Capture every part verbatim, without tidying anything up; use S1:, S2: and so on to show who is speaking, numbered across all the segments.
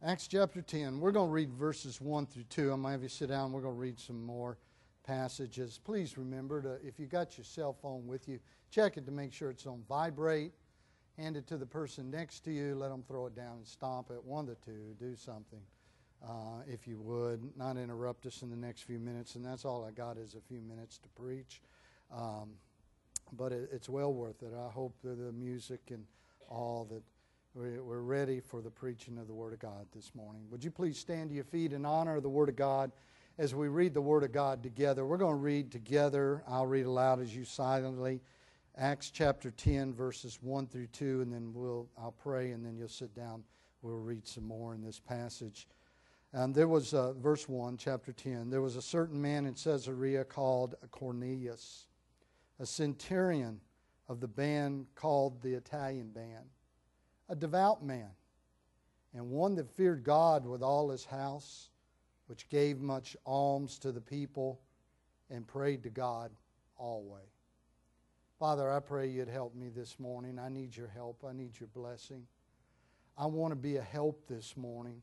S1: Acts chapter ten. We're going to read verses one through two. I'm going to have you sit down. We're going to read some more passages. Please remember to, if you got your cell phone with you, check it to make sure it's on vibrate. Hand it to the person next to you. Let them throw it down and stomp it. One of the two. Do something, uh, if you would. Not interrupt us in the next few minutes. And that's all I got is a few minutes to preach. Um, but it, it's well worth it. I hope that the music and all that we're ready for the preaching of the Word of God this morning. Would you please stand to your feet in honor of the Word of God as we read the Word of God together. We're going to read together. I'll read aloud as you silently. Acts chapter ten, verses one through two, and then we'll I'll pray, and then you'll sit down. We'll read some more in this passage. Um, there was, uh, verse one, chapter ten, there was a certain man in Caesarea called Cornelius, a centurion of the band called the Italian band, a devout man, and one that feared God with all his house, which gave much alms to the people and prayed to God always. Father, I pray you'd help me this morning. I need your help. I need your blessing. I want to be a help this morning.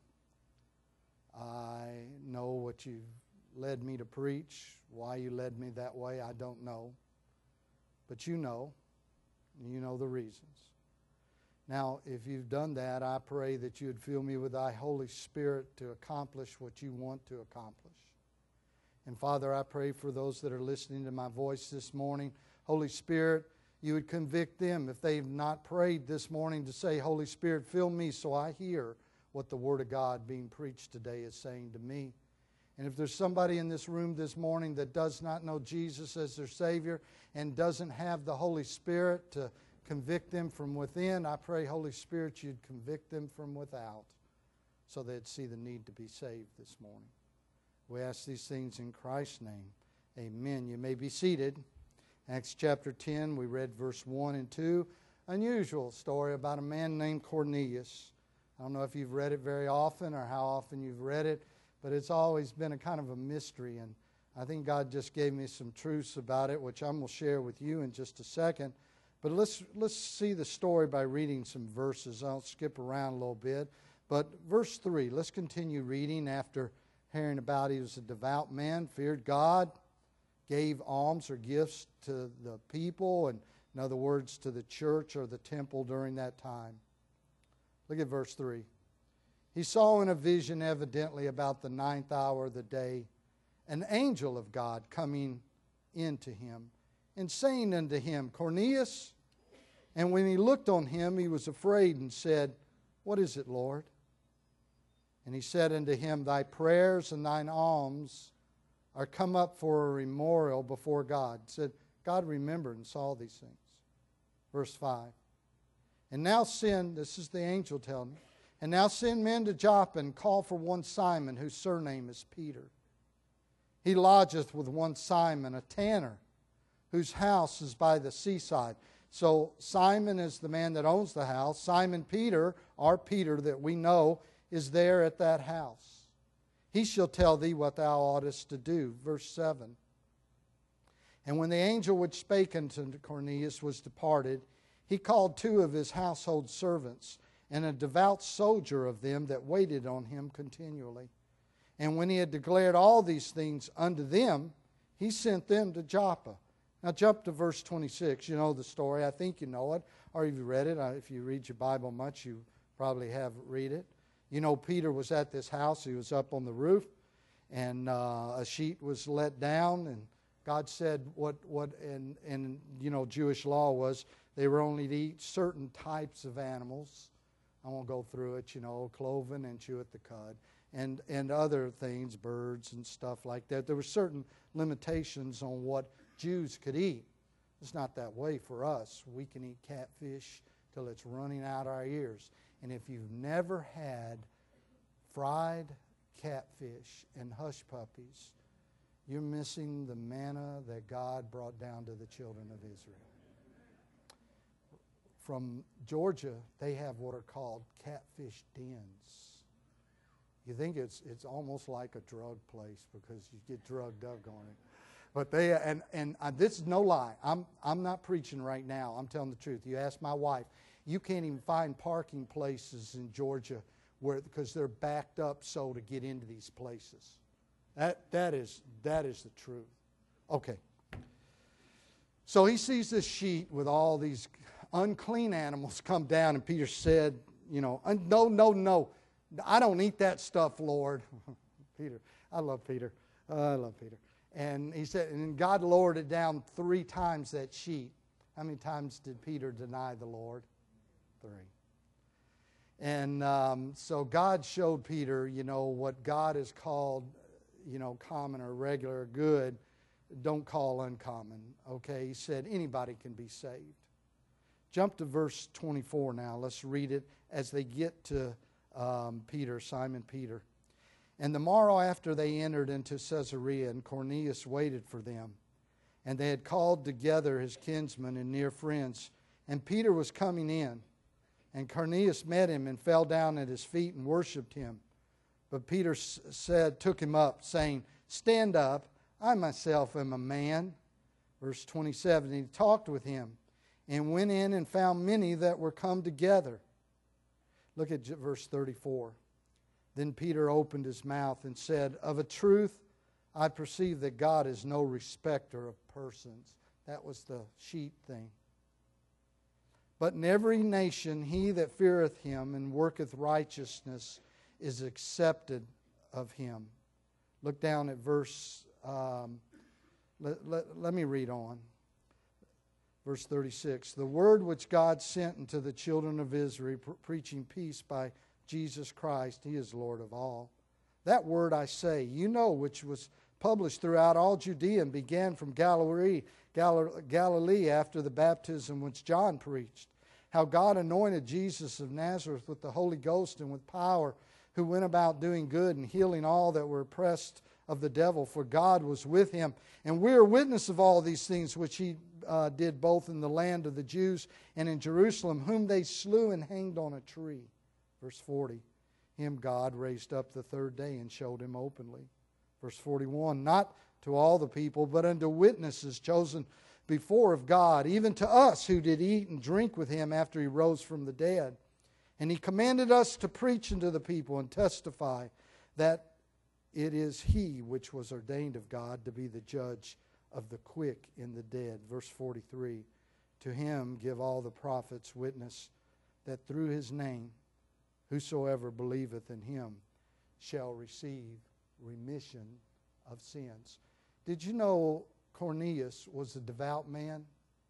S1: I know what you've led me to preach. Why you led me that way, I don't know. But you know. You know the reasons. Now, if you've done that, I pray that you would fill me with thy Holy Spirit to accomplish what you want to accomplish. And Father, I pray for those that are listening to my voice this morning, Holy Spirit, you would convict them if they've not prayed this morning to say, Holy Spirit, fill me so I hear what the Word of God being preached today is saying to me. And if there's somebody in this room this morning that does not know Jesus as their Savior and doesn't have the Holy Spirit to convict them from within, I pray, Holy Spirit, you'd convict them from without so they'd see the need to be saved this morning. We ask these things in Christ's name. Amen. You may be seated. Acts chapter ten, we read verse one and two. Unusual story about a man named Cornelius. I don't know if you've read it very often or how often you've read it, but it's always been a kind of a mystery, and I think God just gave me some truths about it, which I'm going to share with you in just a second. But let's let's see the story by reading some verses. I'll skip around a little bit. But verse three, let's continue reading. After hearing about he was a devout man, feared God, gave alms or gifts to the people, and in other words, to the church or the temple during that time. Look at verse three. He saw in a vision, evidently about the ninth hour of the day, an angel of God coming into him and saying unto him, Cornelius. And when he looked on him, he was afraid and said, What is it, Lord? And he said unto him, Thy prayers and thine alms are come up for a memorial before God. He said, God remembered and saw these things. Verse five. And now send, this is the angel telling me, and now send men to Joppa and call for one Simon, whose surname is Peter. He lodgeth with one Simon, a tanner, whose house is by the seaside. So Simon is the man that owns the house. Simon Peter, our Peter that we know, is there at that house. He shall tell thee what thou oughtest to do. Verse seven. And when the angel which spake unto Cornelius was departed, he called two of his household servants, and a devout soldier of them that waited on him continually. And when he had declared all these things unto them, he sent them to Joppa. Now jump to verse twenty-six. You know the story. I think you know it, or if you read it. If you read your Bible much, you probably have read it. You know, Peter was at this house. He was up on the roof, and uh, a sheet was let down, and God said what, what and, and, you know, Jewish law was they were only to eat certain types of animals. I won't go through it, you know, cloven and cheweth the cud, and, and other things, birds and stuff like that. There were certain limitations on what Jews could eat. It's not that way for us. We can eat catfish till it's running out our ears. And if you've never had fried catfish and hush puppies, you're missing the manna that God brought down to the children of Israel. From Georgia, they have what are called catfish dens. You think it's it's almost like a drug place because you get drugged up on it. But they and and uh, this is no lie. I'm I'm not preaching right now. I'm telling the truth. You ask my wife, you can't even find parking places in Georgia where because they're backed up so to get into these places. That that is that is the truth. Okay. So he sees this sheet with all these unclean animals come down, and Peter said, you know, no, no, no, I don't eat that stuff, Lord. Peter, I love Peter. Uh, I love Peter. And he said, and God lowered it down three times, that sheet. How many times did Peter deny the Lord? Three. And um, so God showed Peter, you know, what God has called, you know, common or regular or good, don't call uncommon. Okay, he said anybody can be saved. Jump to verse twenty-four now. Let's read it as they get to um, Peter, Simon Peter. And the morrow after they entered into Caesarea, and Cornelius waited for them. And they had called together his kinsmen and near friends. And Peter was coming in. And Cornelius met him and fell down at his feet and worshipped him. But Peter said, took him up, saying, stand up, I myself am a man. Verse twenty-seven, he talked with him and went in and found many that were come together. Look at verse thirty-four. Then Peter opened his mouth and said, of a truth, I perceive that God is no respecter of persons. That was the sheet thing. But in every nation he that feareth him and worketh righteousness is accepted of him. Look down at verse, um, let, let, let me read on. Verse thirty-six, the word which God sent unto the children of Israel, pre- preaching peace by Jesus Christ, he is Lord of all. That word I say, you know, which was published throughout all Judea and began from Galilee, Gal- Galilee after the baptism which John preached. How God anointed Jesus of Nazareth with the Holy Ghost and with power, who went about doing good and healing all that were oppressed of the devil, for God was with him. And we are witness of all these things which he uh, did both in the land of the Jews and in Jerusalem, whom they slew and hanged on a tree. Verse forty, him God raised up the third day and showed him openly. Verse forty-one, not to all the people, but unto witnesses chosen before of God, even to us who did eat and drink with him after he rose from the dead. And he commanded us to preach unto the people and testify that it is he which was ordained of God to be the judge of the quick and the dead. Verse forty-three, to him give all the prophets witness that through his name whosoever believeth in him shall receive remission of sins. Did you know Cornelius was a devout man?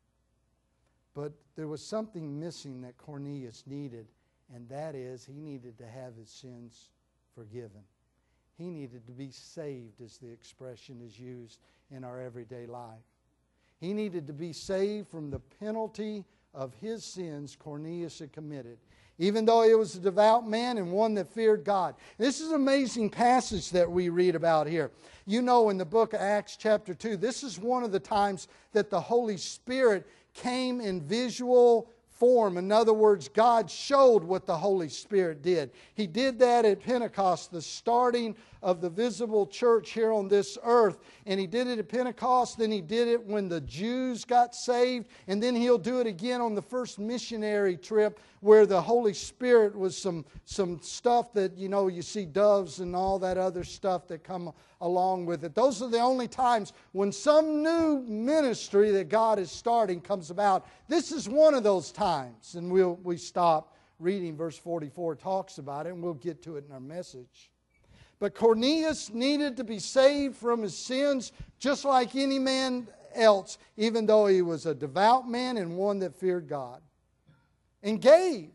S1: But there was something missing that Cornelius needed, and that is he needed to have his sins forgiven. He needed to be saved, as the expression is used in our everyday life. He needed to be saved from the penalty of his sins Cornelius had committed, even though he was a devout man and one that feared God. This is an amazing passage that we read about here. You know, in the book of Acts chapter two, this is one of the times that the Holy Spirit came in visual form. In other words, God showed what the Holy Spirit did. He did that at Pentecost, the starting of the visible church here on this earth. And He did it at Pentecost, then He did it when the Jews got saved, and then He'll do it again on the first missionary trip where the Holy Spirit was some, some stuff that, you know, you see doves and all that other stuff that come along with it. Those are the only times when some new ministry that God is starting comes about. This is one of those times. And we'll we stop reading verse forty-four, talks about it, and we'll get to it in our message. But Cornelius needed to be saved from his sins just like any man else, even though he was a devout man and one that feared God and gave.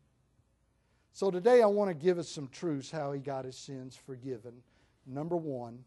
S1: So today I want to give us some truths how he got his sins forgiven. Number one,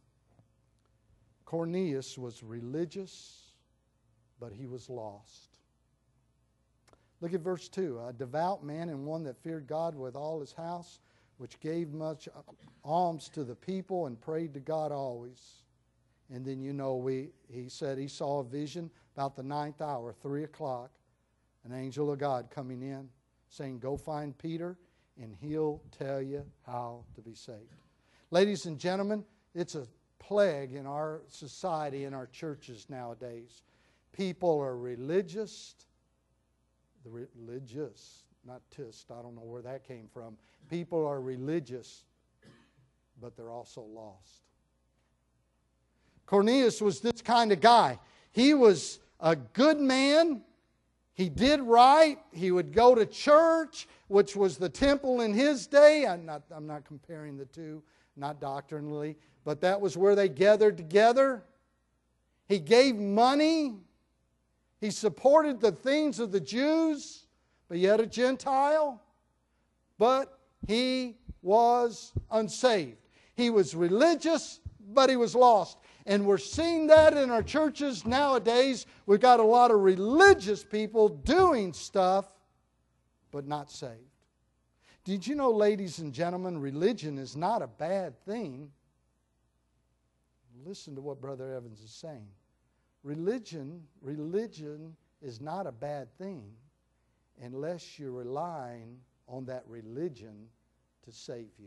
S1: Cornelius was religious, but he was lost. Look at verse two. A devout man and one that feared God with all his house, which gave much alms to the people and prayed to God always. And then, you know, we he said he saw a vision about the ninth hour, three o'clock, an angel of God coming in, saying, go find Peter, and he'll tell you how to be saved. Ladies and gentlemen, it's a plague in our society, in our churches nowadays. People are religious, the religious, not tist, I don't know where that came from. People are religious, but they're also lost. Cornelius was this kind of guy. He was a good man. He did right. He would go to church, which was the temple in his day. I'm not, I'm not comparing the two, not doctrinally, but that was where they gathered together. He gave money. He supported the things of the Jews, but yet a Gentile. But he was unsaved. He was religious, but he was lost. And we're seeing that in our churches nowadays. We've got a lot of religious people doing stuff, but not saved. Did you know, ladies and gentlemen, religion is not a bad thing? Listen to what Brother Evans is saying. Religion, religion is not a bad thing unless you're relying on that religion to save you.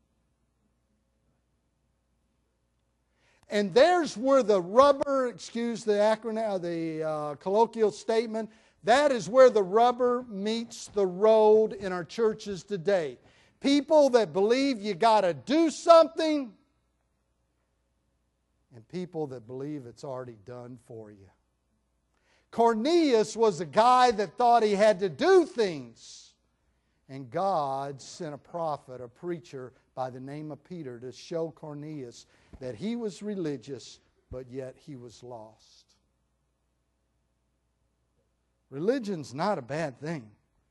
S1: And there's where the rubber, excuse the acronym, the uh, colloquial statement, that is where the rubber meets the road in our churches today. People that believe you got to do something, and people that believe it's already done for you. Cornelius was a guy that thought he had to do things. And God sent a prophet, a preacher by the name of Peter to show Cornelius that he was religious, but yet he was lost. Religion's not a bad thing.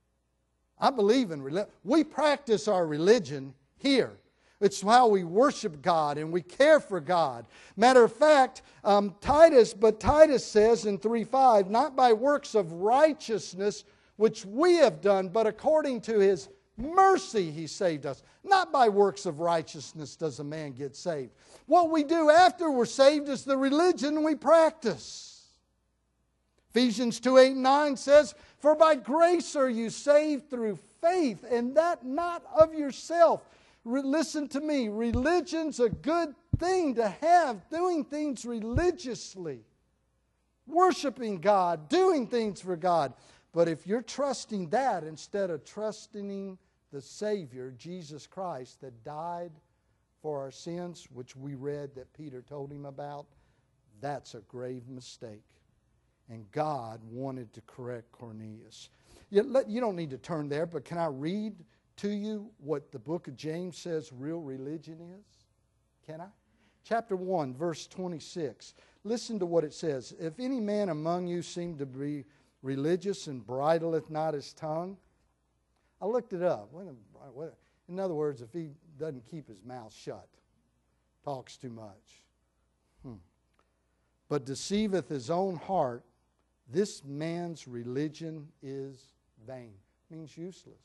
S1: I believe in religion. We practice our religion here. It's how we worship God and we care for God. Matter of fact, um, Titus, but Titus says in three five, not by works of righteousness which we have done, but according to His mercy He saved us. Not by works of righteousness does a man get saved. What we do after we're saved is the religion we practice. Ephesians two eight and nine says, for by grace are you saved through faith, and that not of yourself. Re- listen to me, religion's a good thing to have, doing things religiously, worshiping God, doing things for God. But if you're trusting that instead of trusting the Savior, Jesus Christ, that died for our sins, which we read that Peter told him about, that's a grave mistake. And God wanted to correct Cornelius. You, let, you don't need to turn there, but can I read to you what the book of James says real religion is? Can I? Chapter one, verse twenty-six. Listen to what it says. If any man among you seem to be religious and bridleth not his tongue. I looked it up. In other words, if he doesn't keep his mouth shut, talks too much. Hmm. But deceiveth his own heart, this man's religion is vain. Means useless.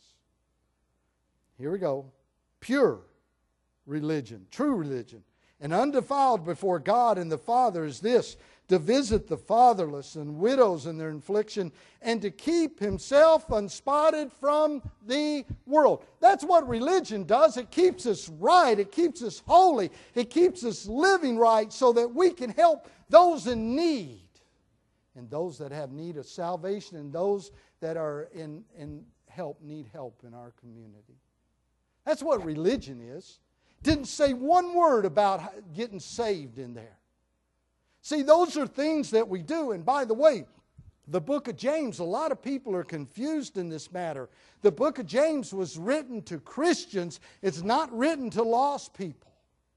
S1: Here we go. Pure religion, true religion, and undefiled before God and the Father is this, to visit the fatherless and widows in their affliction, and to keep himself unspotted from the world. That's what religion does. It keeps us right. It keeps us holy. It keeps us living right so that we can help those in need, and those that have need of salvation, and those that are in, in help, need help in our community. That's what religion is. Didn't say one word about getting saved in there. See, those are things that we do. And by the way, the book of James, a lot of people are confused in this matter. The book of James was written to Christians. It's not written to lost people.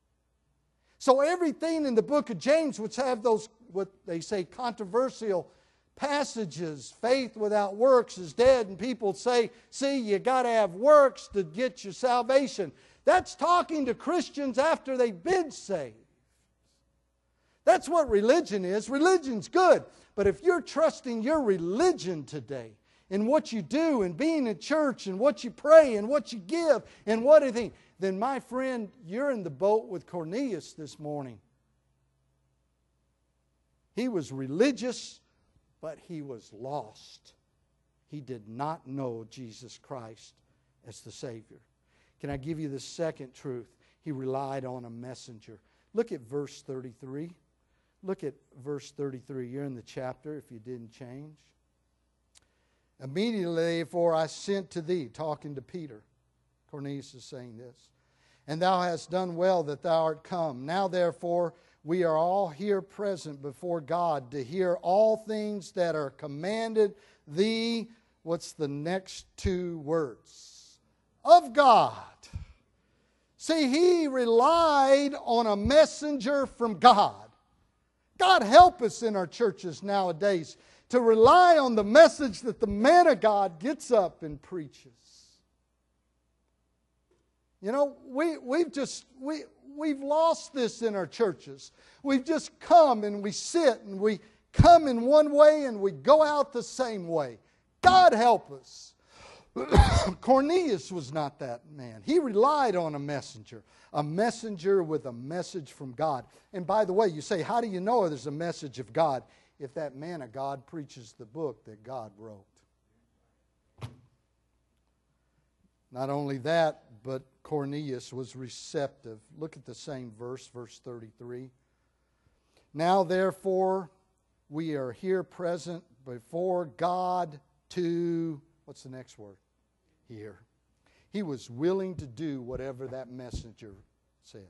S1: So everything in the book of James, which have those, what they say, controversial passages, faith without works is dead, and people say, see, you got to have works to get your salvation. That's talking to Christians after they've been saved. That's what religion is. Religion's good. But if you're trusting your religion today in what you do and being in church and what you pray and what you give and what anything, then my friend, you're in the boat with Cornelius this morning. He was religious, but he was lost. He did not know Jesus Christ as the Savior. Can I give you the second truth? He relied on a messenger. Look at verse thirty-three. Look at verse thirty-three. You're in the chapter if you didn't change. Immediately, therefore, I sent to thee, talking to Peter. Cornelius is saying this. And thou hast done well that thou art come. Now, therefore, we are all here present before God to hear all things that are commanded thee. What's the next two words? Of God. See, he relied on a messenger from God. God help us in our churches nowadays to rely on the message that the man of God gets up and preaches. You know, we, we've just, we, we've lost this in our churches. We've just come and we sit and we come in one way and we go out the same way. God help us. Cornelius was not that man. He relied on a messenger. A messenger with a message from God. And by the way, you say, how do you know there's a message of God? If that man of God preaches the book that God wrote. Not only that, but Cornelius was receptive. Look at the same verse, verse thirty-three. Now therefore, we are here present before God to, what's the next word? Hear. He was willing to do whatever that messenger said.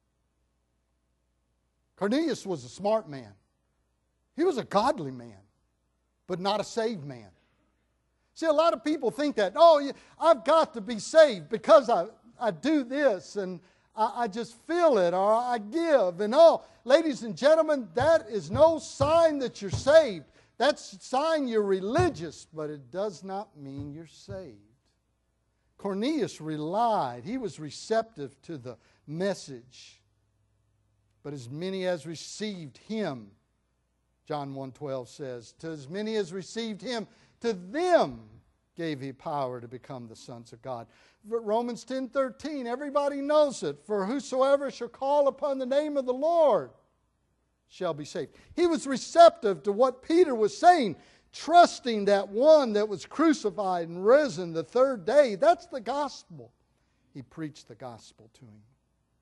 S1: Cornelius was a smart man. He was a godly man, but not a saved man. See, a lot of people think that, oh, I've got to be saved because I, I do this and I, I just feel it or I give. And oh, ladies and gentlemen, that is no sign that you're saved. That's a sign you're religious, but it does not mean you're saved. Cornelius relied. He was receptive to the message. But as many as received him, John one twelve says, to as many as received him, to them gave he power to become the sons of God. Romans ten thirteen, everybody knows it. For whosoever shall call upon the name of the Lord shall be saved. He was receptive to what Peter was saying, trusting that one that was crucified and risen the third day. That's the gospel. He preached the gospel to him.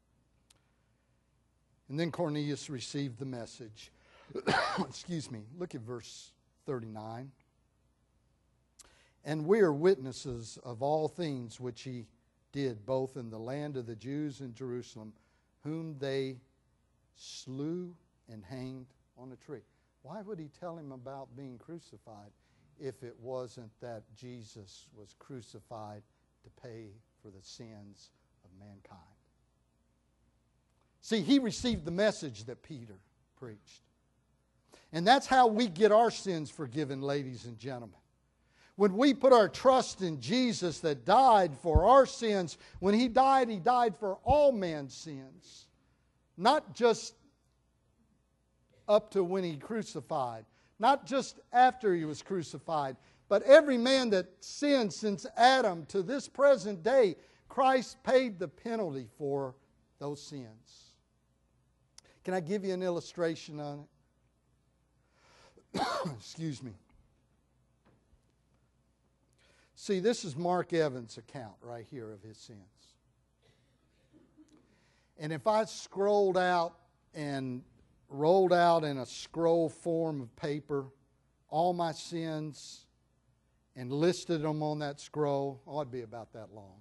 S1: And then Cornelius received the message. Excuse me. Look at verse thirty-nine. And we are witnesses of all things which he did, both in the land of the Jews and Jerusalem, whom they slew and hanged on a tree. Why would he tell him about being crucified if it wasn't that Jesus was crucified to pay for the sins of mankind? See, he received the message that Peter preached. And that's how we get our sins forgiven, ladies and gentlemen. When we put our trust in Jesus that died for our sins, when he died, he died for all man's sins. Not just up to when he crucified. Not just after he was crucified. But every man that sinned since Adam to this present day, Christ paid the penalty for those sins. Can I give you an illustration on it? Excuse me. See, this is Mark Evans' account right here of his sins. And if I scrolled out and rolled out in a scroll form of paper all my sins and listed them on that scroll, oh, it'd be about that long.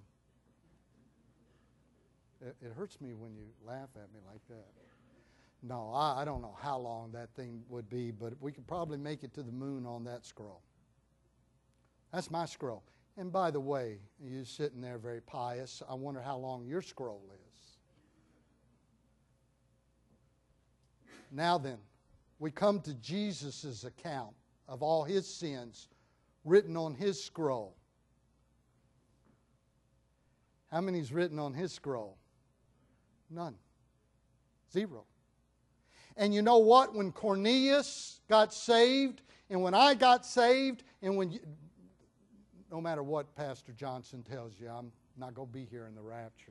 S1: It, it hurts me when you laugh at me like that. No, I, I don't know how long that thing would be, but we could probably make it to the moon on that scroll. That's my scroll. And by the way, you're sitting there very pious. I wonder how long your scroll is. Now then, we come to Jesus' account of all his sins written on his scroll. How many's written on his scroll? None. Zero. And you know what? When Cornelius got saved, and when I got saved, and when you, no matter what Pastor Johnson tells you, I'm not going to be here in the rapture.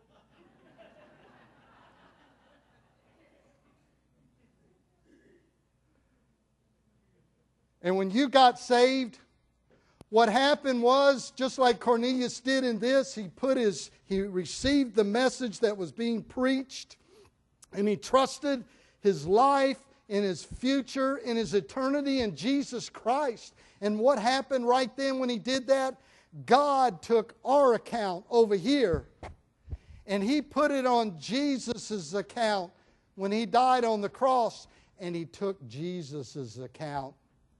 S1: And when you got saved, what happened was, just like Cornelius did in this, he put his, he received the message that was being preached, and he trusted his life and his future and his eternity in Jesus Christ. And what happened right then when He did that? God took our account over here and He put it on Jesus' account when He died on the cross, and He took Jesus' account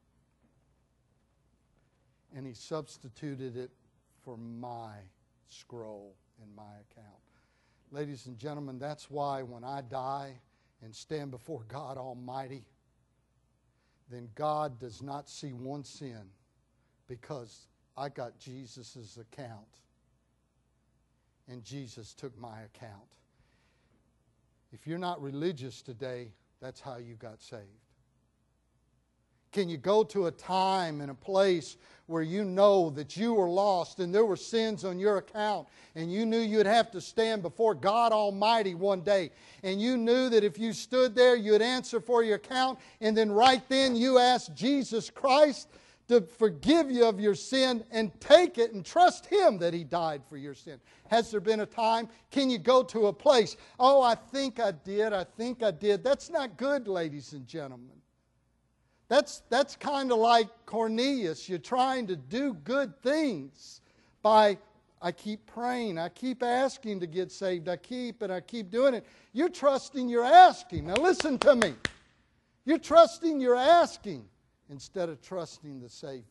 S1: and He substituted it for my scroll in my account. Ladies and gentlemen, that's why when I die and stand before God Almighty, then God does not see one sin, because I got Jesus' account and Jesus took my account. If you're not religious today, that's how you got saved. Can you go to a time and a place where you know that you were lost and there were sins on your account, and you knew you'd have to stand before God Almighty one day, and you knew that if you stood there you'd answer for your account, and then right then you asked Jesus Christ to forgive you of your sin and take it and trust Him that He died for your sin? Has there been a time? Can you go to a place, oh, I think I did, I think I did. That's not good, ladies and gentlemen. That's, that's kind of like Cornelius. You're trying to do good things by, I keep praying, I keep asking to get saved, I keep and I keep doing it. You're trusting you're asking. Now listen to me. You're trusting you're asking instead of trusting the Savior.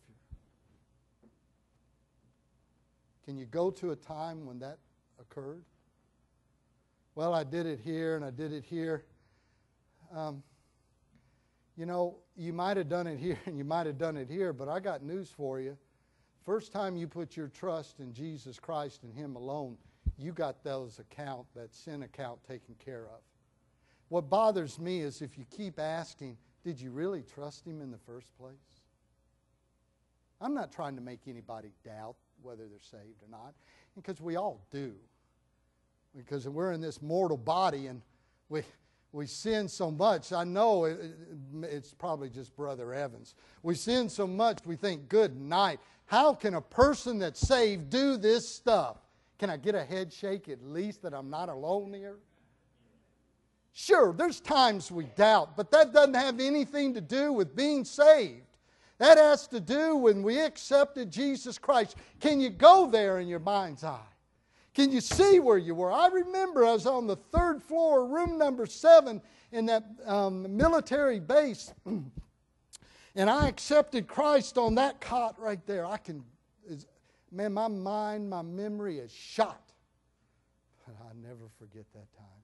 S1: Can you go to a time when that occurred? Well, I did it here and I did it here. Um, You know, you might have done it here and you might have done it here, but I got news for you. First time you put your trust in Jesus Christ and Him alone, you got those account, that sin account taken care of. What bothers me is if you keep asking, did you really trust Him in the first place? I'm not trying to make anybody doubt whether they're saved or not, because we all do. Because we're in this mortal body and we... We sin so much. I know it, it's probably just Brother Evans. We sin so much we think, good night. How can a person that's saved do this stuff? Can I get a head shake at least that I'm not alone here? Sure, there's times we doubt, but that doesn't have anything to do with being saved. That has to do when we accepted Jesus Christ. Can you go there in your mind's eye? Can you see where you were? I remember I was on the third floor, room number seven in that um, military base, and I accepted Christ on that cot right there. I can, man, my mind, my memory is shot. But I'll never forget that time.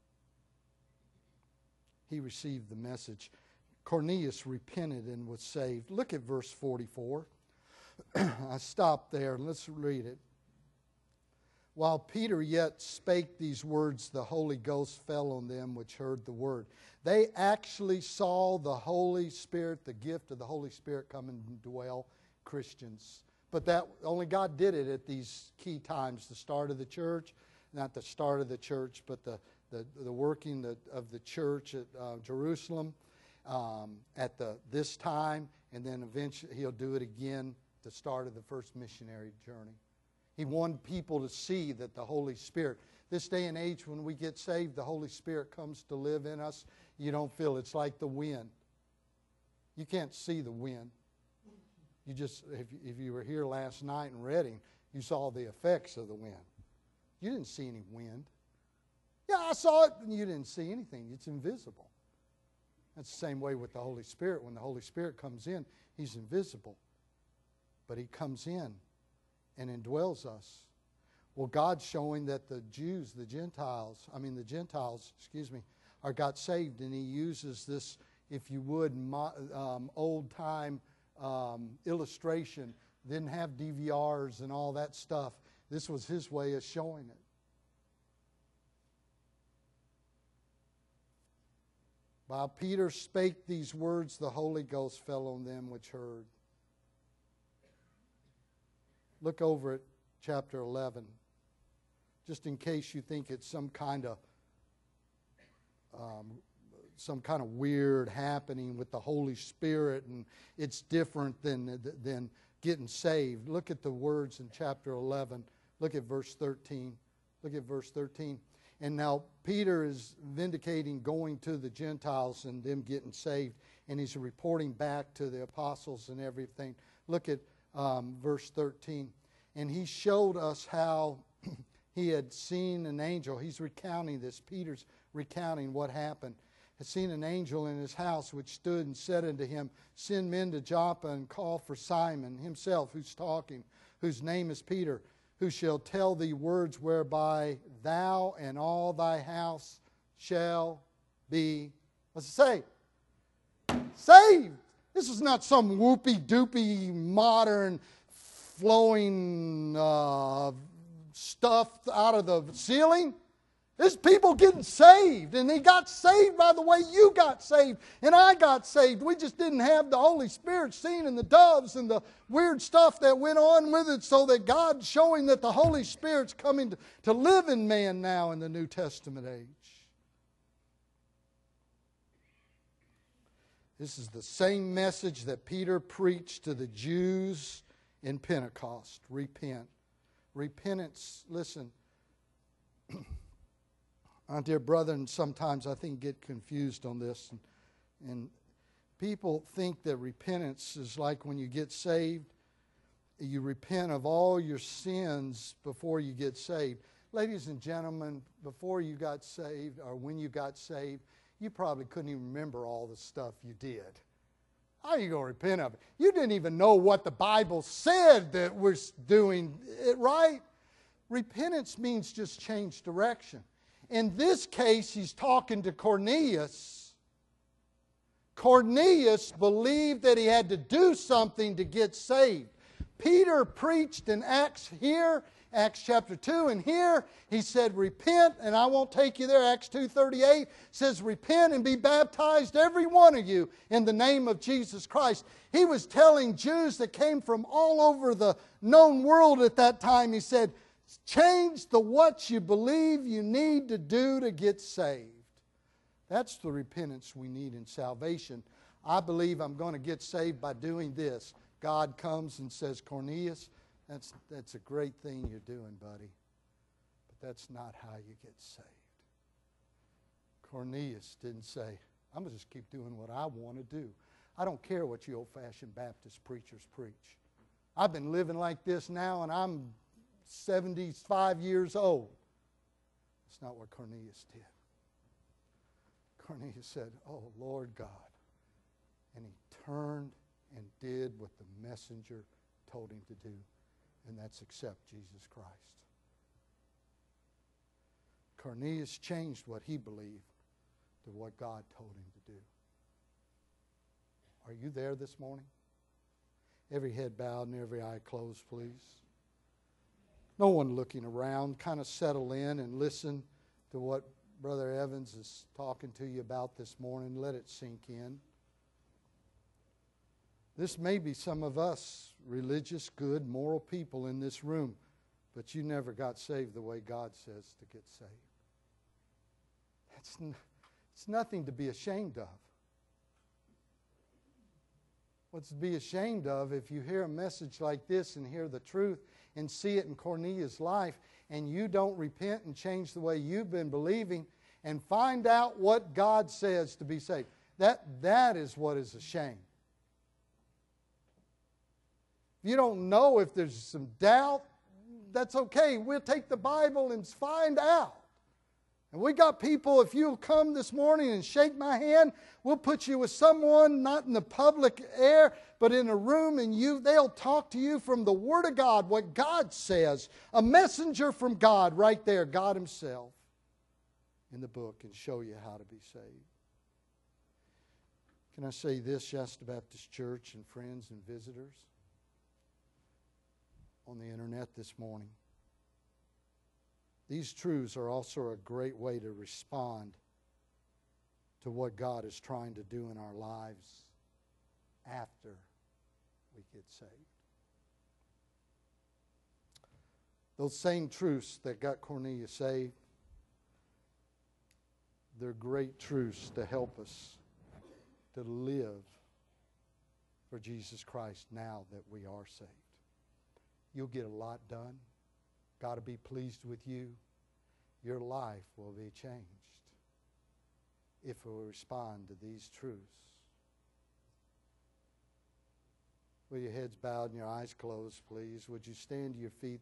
S1: He received the message. Cornelius repented and was saved. Look at verse forty-four. I stopped there, and let's read it. While Peter yet spake these words, the Holy Ghost fell on them which heard the word. They actually saw the Holy Spirit, the gift of the Holy Spirit, come and dwell Christians. But that only God did it at these key times, the start of the church, not the start of the church, but the, the, the working the, of the church at uh, Jerusalem um, at the this time, and then eventually He'll do it again, the start of the first missionary journey. He wanted people to see that the Holy Spirit, this day and age when we get saved, the Holy Spirit comes to live in us. You don't feel it's like the wind. You can't see the wind. You just, if, if you were here last night in Redding, you saw the effects of the wind. You didn't see any wind. Yeah, I saw it, and you didn't see anything. It's invisible. That's the same way with the Holy Spirit. When the Holy Spirit comes in, He's invisible. But He comes in and indwells us. Well, God's showing that the Jews, the Gentiles, I mean the Gentiles, excuse me, are got saved, and He uses this, if you would, um, old-time um, illustration. Didn't have D V Rs and all that stuff. This was His way of showing it. While Peter spake these words, the Holy Ghost fell on them which heard. Look over at chapter eleven, just in case you think it's some kind of um, some kind of weird happening with the Holy Spirit, and it's different than than getting saved. Look at the words in chapter eleven. Look at verse thirteen. Look at verse thirteen. And now Peter is vindicating going to the Gentiles and them getting saved, and he's reporting back to the apostles and everything. Look at um, verse thirteen. And he showed us how he had seen an angel. He's recounting this. Peter's recounting what happened. Had seen an angel in his house which stood and said unto him, Send men to Joppa and call for Simon himself, who's talking, whose name is Peter, who shall tell thee words whereby thou and all thy house shall be, what's it say? Saved. This is not some whoopy-doopy modern flowing uh, stuff out of the ceiling. There's people getting saved, and they got saved by the way you got saved, and I got saved. We just didn't have the Holy Spirit seen and the doves and the weird stuff that went on with it, so that God's showing that the Holy Spirit's coming to, to live in man now in the New Testament age. This is the same message that Peter preached to the Jews in Pentecost. Repent. Repentance, listen, my dear brethren, sometimes I think get confused on this. And, and people think that repentance is like when you get saved, you repent of all your sins before you get saved. Ladies and gentlemen, before you got saved, or when you got saved, you probably couldn't even remember all the stuff you did. How are you going to repent of it? You didn't even know what the Bible said that we're doing it right. Repentance means just change direction. In this case, he's talking to Cornelius. Cornelius believed that he had to do something to get saved. Peter preached in Acts here, Acts chapter two, and here he said, repent, and I won't take you there. Acts two thirty-eight says, repent and be baptized, every one of you, in the name of Jesus Christ. He was telling Jews that came from all over the known world at that time, he said, change the what you believe you need to do to get saved. That's the repentance we need in salvation. I believe I'm going to get saved by doing this. God comes and says, Cornelius, that's, that's a great thing you're doing, buddy. But that's not how you get saved. Cornelius didn't say, I'm going to just keep doing what I want to do. I don't care what you old-fashioned Baptist preachers preach. I've been living like this now, and I'm seventy-five years old. That's not what Cornelius did. Cornelius said, oh, Lord God. And he turned and did what the messenger told him to do, and that's accept Jesus Christ. Cornelius changed what he believed to what God told him to do. Are you there this morning? Every head bowed and every eye closed, please. No one looking around. Kind of settle in and listen to what Brother Evans is talking to you about this morning. Let it sink in. This may be some of us, religious, good, moral people in this room, but you never got saved the way God says to get saved. That's n- it's nothing to be ashamed of. What's to be ashamed of if you hear a message like this and hear the truth and see it in Cornelius' life and you don't repent and change the way you've been believing and find out what God says to be saved. That, that is what is a shame. If you don't know, if there's some doubt, that's okay. We'll take the Bible and find out. And we got people, if you'll come this morning and shake my hand, we'll put you with someone, not in the public air, but in a room, and you they'll talk to you from the Word of God, what God says. A messenger from God right there, God Himself, in the book, and show you how to be saved. Can I say this, Shasta Baptist Church and friends and visitors on the internet this morning? These truths are also a great way to respond to what God is trying to do in our lives after we get saved. Those same truths that got Cornelius saved, they're great truths to help us to live for Jesus Christ now that we are saved. You'll get a lot done. God will be pleased with you. Your life will be changed if we respond to these truths. With your heads bowed and your eyes closed, please, would you stand to your feet